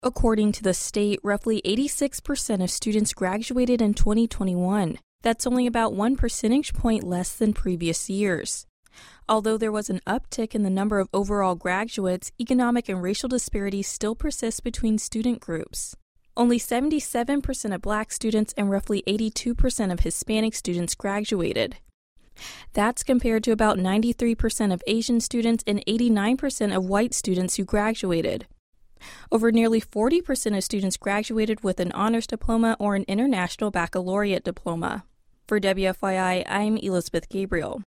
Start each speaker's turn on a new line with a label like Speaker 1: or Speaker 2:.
Speaker 1: According to the state, roughly 86% of students graduated in 2021. That's only about 1 percentage point less than previous years. Although there was an uptick in the number of overall graduates, economic and racial disparities still persist between student groups. Only 77% of Black students and roughly 82% of Hispanic students graduated. That's compared to about 93% of Asian students and 89% of white students who graduated. Over nearly 40% of students graduated with an honors diploma or an international baccalaureate diploma. For WFYI, I'm Elizabeth Gabriel.